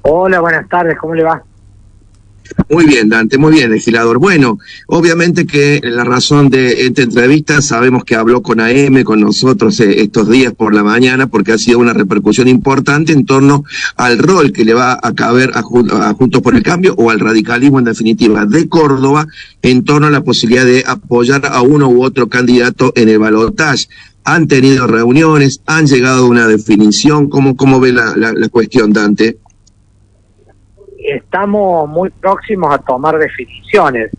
Hola, buenas tardes, ¿cómo le va? Muy bien, Dante, muy bien, legislador. Bueno, obviamente que la razón de esta entrevista, sabemos que habló con AM, con nosotros estos días por la mañana, porque ha sido una repercusión importante en torno al rol que le va a caber a Juntos por el Cambio, o al radicalismo en definitiva de Córdoba, en torno a la posibilidad de apoyar a uno u otro candidato en el balotaje. Han tenido reuniones, han llegado a una definición. ¿Cómo ve la cuestión, Dante? Estamos muy próximos a tomar definiciones.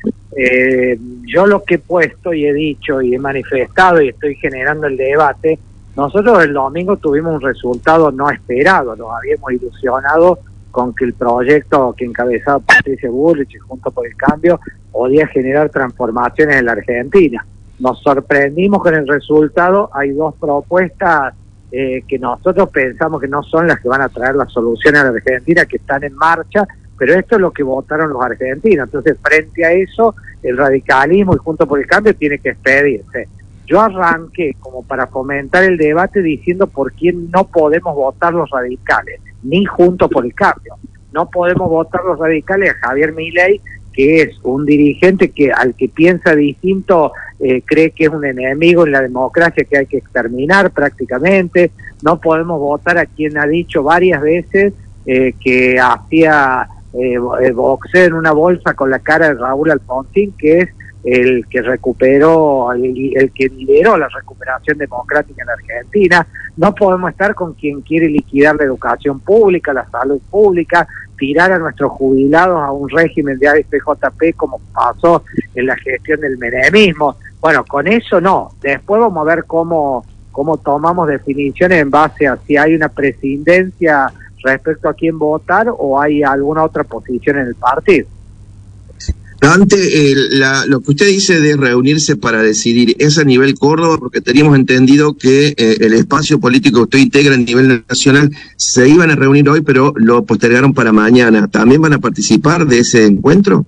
Yo lo que he puesto y he dicho y he manifestado y estoy generando el debate, nosotros el domingo tuvimos un resultado no esperado, nos habíamos ilusionado con que el proyecto que encabezaba Patricia Bullrich y Juntos por el Cambio podía generar transformaciones en la Argentina. Nos sorprendimos con el resultado. Hay dos propuestas que nosotros pensamos que no son las que van a traer la solución a la Argentina, que están en marcha, pero esto es lo que votaron los argentinos. Entonces, frente a eso, el radicalismo y Juntos por el Cambio tiene que expedirse. Yo arranqué como para fomentar el debate diciendo por quién no podemos votar los radicales, ni Juntos por el Cambio. No podemos votar los radicales a Javier Milei, que es un dirigente que al que piensa distinto cree que es un enemigo en la democracia que hay que exterminar prácticamente. No podemos votar a quien ha dicho varias veces que hacía boxeo en una bolsa con la cara de Raúl Alfonsín, que es el que recuperó, el que lideró la recuperación democrática en la Argentina. No podemos estar con quien quiere liquidar la educación pública, la salud pública, tirar a nuestros jubilados a un régimen de AFJP como pasó en la gestión del menemismo. Bueno, con eso no. Después vamos a ver cómo tomamos definiciones en base a si hay una presidencia respecto a quién votar o hay alguna otra posición en el partido. Ante lo que usted dice de reunirse para decidir, ¿es a nivel Córdoba? Porque teníamos entendido que el espacio político que usted integra a nivel nacional se iban a reunir hoy, pero lo postergaron para mañana. ¿También van a participar de ese encuentro?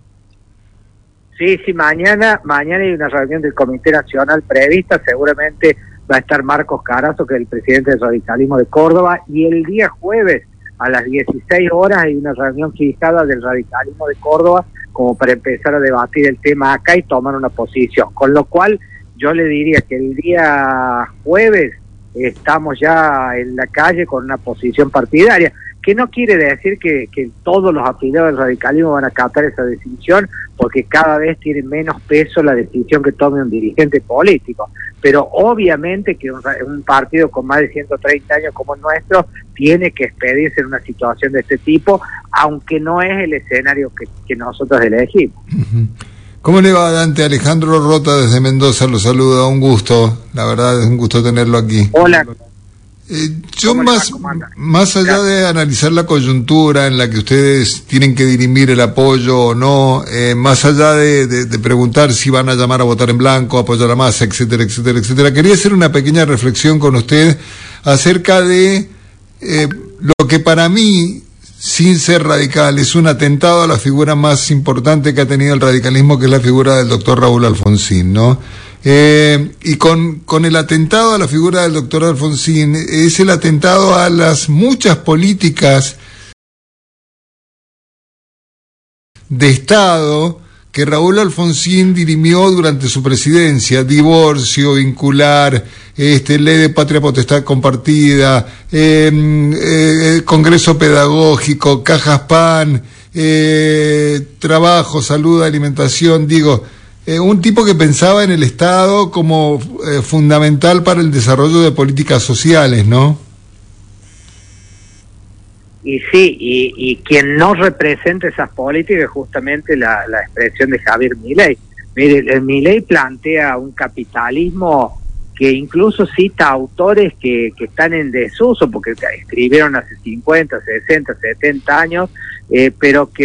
Sí, mañana hay una reunión del Comité Nacional prevista. Seguramente va a estar Marcos Carazo, que es el presidente del radicalismo de Córdoba, y el día jueves a las 16 horas hay una reunión fijada del radicalismo de Córdoba como para empezar a debatir el tema acá y tomar una posición. Con lo cual yo le diría que el día jueves estamos ya en la calle con una posición partidaria, que no quiere decir que todos los afiliados del radicalismo van a acatar esa decisión, porque cada vez tiene menos peso la decisión que tome un dirigente político. Pero obviamente que un partido con más de 130 años como el nuestro tiene que expedirse en una situación de este tipo, aunque no es el escenario que nosotros elegimos. ¿Cómo le va, Dante? Alejandro Rota desde Mendoza lo saluda, un gusto, la verdad es un gusto tenerlo aquí. Hola. Yo más allá de analizar la coyuntura en la que ustedes tienen que dirimir el apoyo o no, más allá de preguntar si van a llamar a votar en blanco, apoyar a Massa, etcétera, etcétera, etcétera, quería hacer una pequeña reflexión con usted acerca de lo que para mí, sin ser radical, es un atentado a la figura más importante que ha tenido el radicalismo, que es la figura del doctor Raúl Alfonsín, ¿no? Y con el atentado a la figura del doctor Alfonsín es el atentado a las muchas políticas de Estado que Raúl Alfonsín dirimió durante su presidencia: divorcio vincular, ley de patria potestad compartida, congreso pedagógico, cajas PAN, trabajo, salud, alimentación, un tipo que pensaba en el Estado como fundamental para el desarrollo de políticas sociales, ¿no? Y sí, y quien no representa esas políticas es justamente la expresión de Javier Milei. Mire, Milei plantea un capitalismo que incluso cita autores que están en desuso, porque escribieron hace 50, 60, 70 años, pero que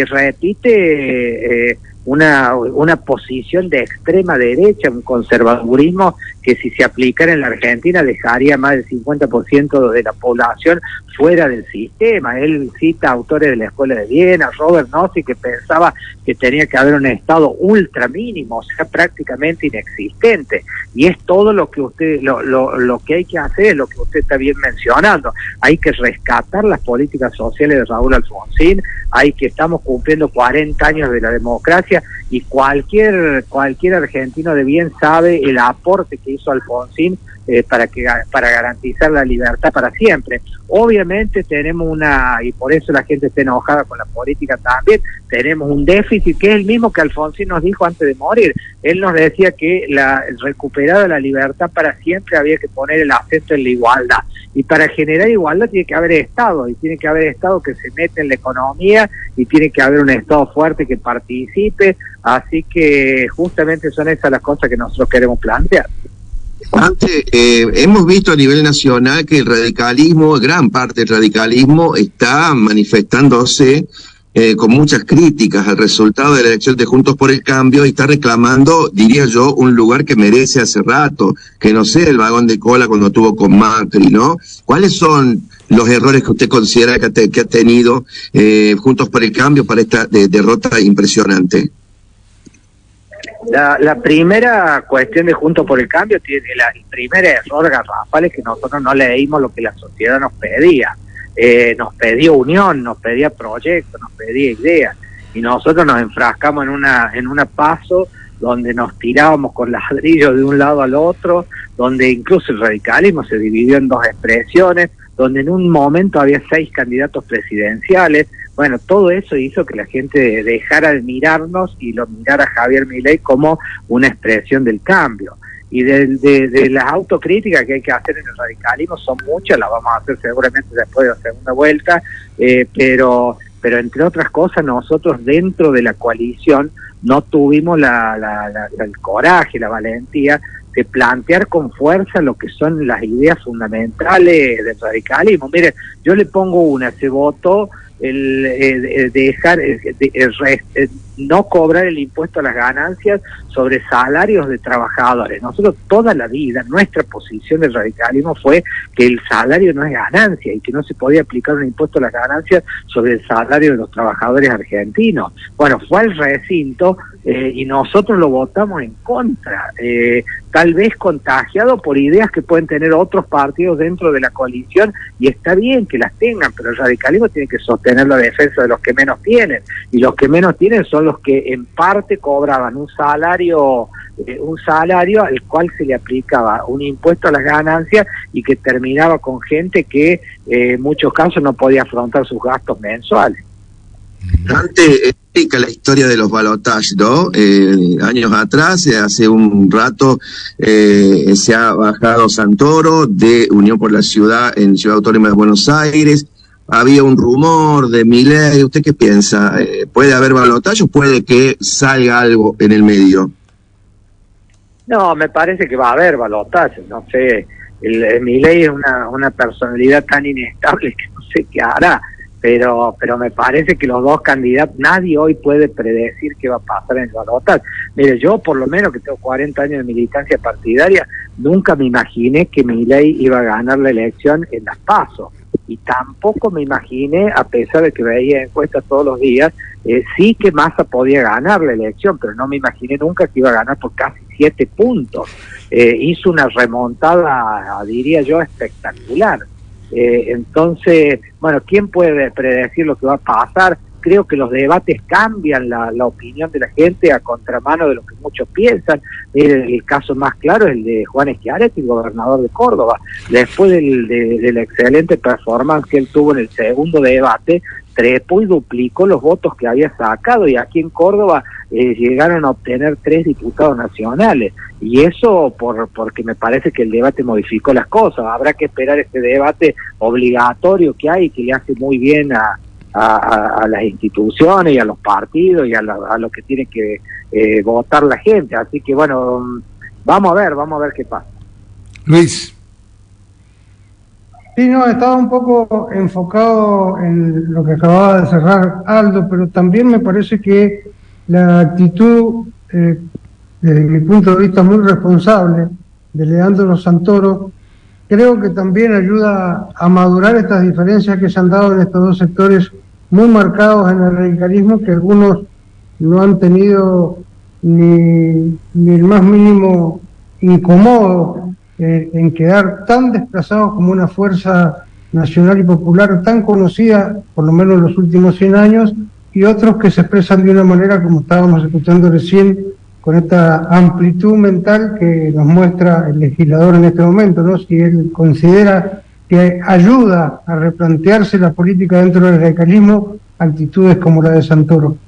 repite una posición de extrema derecha, un conservadurismo que si se aplicara en la Argentina dejaría más del 50% de la población fuera del sistema. Él cita autores de la Escuela de Viena, Robert Nozick, que pensaba que tenía que haber un Estado ultra mínimo, o sea, prácticamente inexistente. Y es todo lo que usted, lo que hay que hacer, lo que usted está bien mencionando. Hay que rescatar las políticas sociales de Raúl Alfonsín, estamos cumpliendo 40 años de la democracia, y cualquier argentino de bien sabe el aporte que hizo Alfonsín para garantizar la libertad para siempre. Obviamente tenemos y por eso la gente está enojada con la política también, tenemos un déficit que es el mismo que Alfonsín nos dijo antes de morir. Él nos decía que recuperada la libertad para siempre había que poner el acento en la igualdad, y para generar igualdad tiene que haber Estado, y tiene que haber Estado que se mete en la economía, y tiene que haber un Estado fuerte que participe. Así que justamente son esas las cosas que nosotros queremos plantear. Antes, hemos visto a nivel nacional que el radicalismo, gran parte del radicalismo, está manifestándose con muchas críticas al resultado de la elección de Juntos por el Cambio, y está reclamando, diría yo, un lugar que merece hace rato, que no sea el vagón de cola cuando tuvo con Macri, ¿no? ¿Cuáles son los errores que usted considera que ha tenido Juntos por el Cambio para esta derrota impresionante? La primera cuestión de Juntos por el Cambio tiene el primer error garrafal es que nosotros no leímos lo que la sociedad nos pedía. Nos pedía unión, nos pedía proyectos, nos pedía ideas, y nosotros nos enfrascamos en una paso donde nos tirábamos con ladrillos de un lado al otro, donde incluso el radicalismo se dividió en dos expresiones, donde en un momento había 6 candidatos presidenciales. Bueno, todo eso hizo que la gente dejara de mirarnos y lo mirara a Javier Milei como una expresión del cambio. Y de las autocríticas que hay que hacer en el radicalismo son muchas, las vamos a hacer seguramente después de la segunda vuelta, pero entre otras cosas nosotros dentro de la coalición no tuvimos el coraje, la valentía de plantear con fuerza lo que son las ideas fundamentales del radicalismo. Mire, yo le pongo una, se votó no cobrar el impuesto a las ganancias sobre salarios de trabajadores. Nosotros toda la vida, nuestra posición del radicalismo fue que el salario no es ganancia y que no se podía aplicar un impuesto a las ganancias sobre el salario de los trabajadores argentinos. Bueno, fue al recinto y nosotros lo votamos en contra, tal vez contagiado por ideas que pueden tener otros partidos dentro de la coalición, y está bien que las tengan, pero el radicalismo tiene que sostener la defensa de los que menos tienen, y los que menos tienen son los que en parte cobraban un salario al cual se le aplicaba un impuesto a las ganancias y que terminaba con gente que en muchos casos no podía afrontar sus gastos mensuales. Antes explica la historia de los balotajes, ¿no? Años atrás, hace un rato, se ha bajado Santoro de Unión por la Ciudad en Ciudad Autónoma de Buenos Aires. Había un rumor de Milei. ¿Usted qué piensa? ¿Puede haber balotaje o puede que salga algo en el medio? No, me parece que va a haber balotaje. No sé, Milei es una personalidad tan inestable que no sé qué hará. Pero me parece que los dos candidatos, nadie hoy puede predecir qué va a pasar en el balotaje. Mire, yo por lo menos que tengo 40 años de militancia partidaria, nunca me imaginé que Milei iba a ganar la elección en las PASO. Y tampoco me imaginé, a pesar de que veía encuestas todos los días, sí que Massa podía ganar la elección, pero no me imaginé nunca que iba a ganar por casi 7 puntos. Hizo una remontada, diría yo, espectacular. Entonces, bueno, ¿quién puede predecir lo que va a pasar? Creo que los debates cambian la opinión de la gente a contramano de lo que muchos piensan. El caso más claro es el de Juan Schiaretti, el gobernador de Córdoba. Después de la excelente performance que él tuvo en el segundo debate, trepó y duplicó los votos que había sacado, y aquí en Córdoba llegaron a obtener 3 diputados nacionales, y eso porque me parece que el debate modificó las cosas. Habrá que esperar este debate obligatorio que hay, que le hace muy bien a las instituciones y a los partidos y a lo que tiene que votar la gente. Así que bueno, vamos a ver qué pasa. Luis. Sí, no, estaba un poco enfocado en lo que acababa de cerrar Aldo, pero también me parece que la actitud, desde mi punto de vista muy responsable, de Leandro Santoro, creo que también ayuda a madurar estas diferencias que se han dado en estos dos sectores muy marcados en el radicalismo, que algunos no han tenido ni el más mínimo incomodo en quedar tan desplazados como una fuerza nacional y popular tan conocida, por lo menos en los últimos 100 años, y otros que se expresan de una manera como estábamos escuchando recién, con esta amplitud mental que nos muestra el legislador en este momento, ¿no? Si él considera que ayuda a replantearse la política dentro del radicalismo, actitudes como la de Santoro.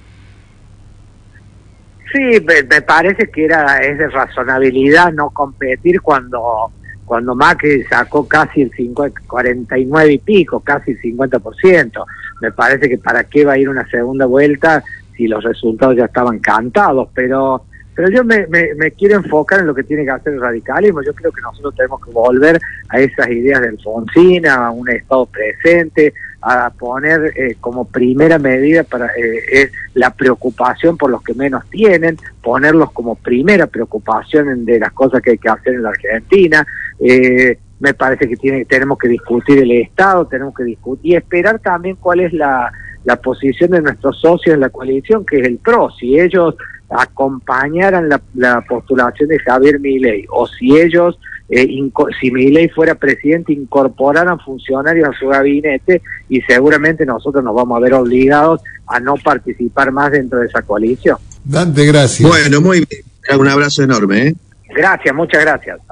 Sí, me parece que es de razonabilidad no competir cuando Macri sacó casi el 49 y pico, casi el 50%. Me parece que para qué va a ir una segunda vuelta si los resultados ya estaban cantados, pero yo me quiero enfocar en lo que tiene que hacer el radicalismo. Yo creo que nosotros tenemos que volver a esas ideas de Alfonsín, a un Estado presente, a poner como primera medida es la preocupación por los que menos tienen, ponerlos como primera preocupación de las cosas que hay que hacer en la Argentina. Me parece que tenemos que discutir el Estado, tenemos que discutir y esperar también cuál es la posición de nuestros socios en la coalición, que es el PRO. Si ellos acompañaran la postulación de Javier Milei, o si ellos, si Milei fuera presidente, incorporaran funcionarios a su gabinete, y seguramente nosotros nos vamos a ver obligados a no participar más dentro de esa coalición. Dante, gracias. Bueno, muy bien. Un abrazo enorme. Gracias, muchas gracias.